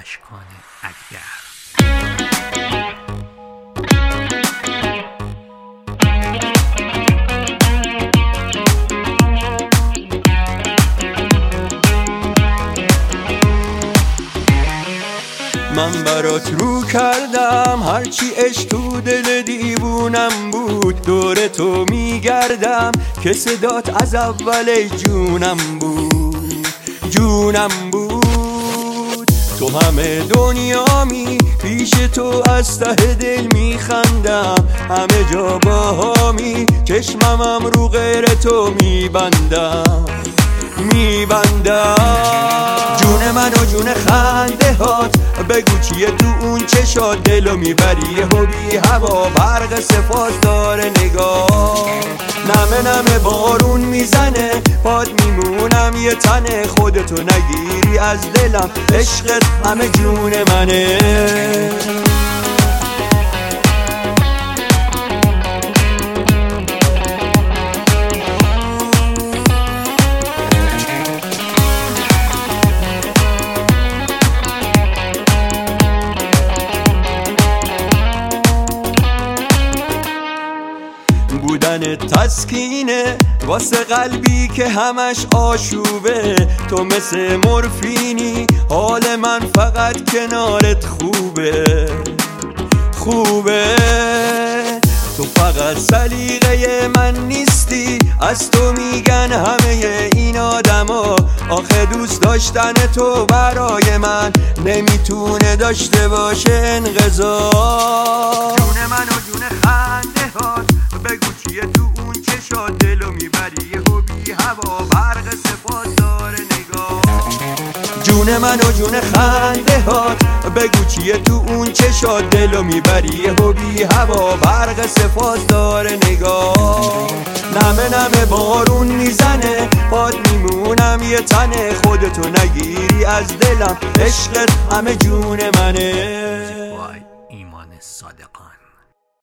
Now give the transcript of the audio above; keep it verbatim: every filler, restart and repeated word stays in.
اشکان اکبر. من برات رو کردم هرچی عشق تو دل دیوونم بود، دور تو میگردم که صدات از اول جونم بود، جونم بود. تو همه دنیامی، پیش تو از ته دل میخندم، همه جا باهامی، چشممم رو غیر تو میبندم میبندم. جون من و جون خنده هات، بگو چیه تو اون چشات، دلو میبری یهو بی هوا، برق صفات داره نگاه. نمه نمه بارون میزنه، پاد میمونم یه تنه، خودتو نگیری از دلم، عشقت همه جون منه. بودن تسکینه واسه قلبی که همش آشوبه، تو مثل مورفینی، حال من فقط کنارت خوبه خوبه. تو فقط سلیقه من نیستی، از تو میگن همه این آدما، آخه دوست داشتن تو برای من نمیتونه داشته باشه انقضا. جون من و جون خنده هات، بگو چیه تو اون چشات، دلو میبری یهو بی هوا، برق صفات داره نگاه. جون من و جون خنده هات، بگو چیه تو اون چشات، دلو میبری یهو بی هوا، برق صفات داره نگاه. نمه نمه بارون میزنه، پاد میمونم یه تنه، خودتو نگیری از دلم، عشقت همه جون منه. وای ایمان صادقان.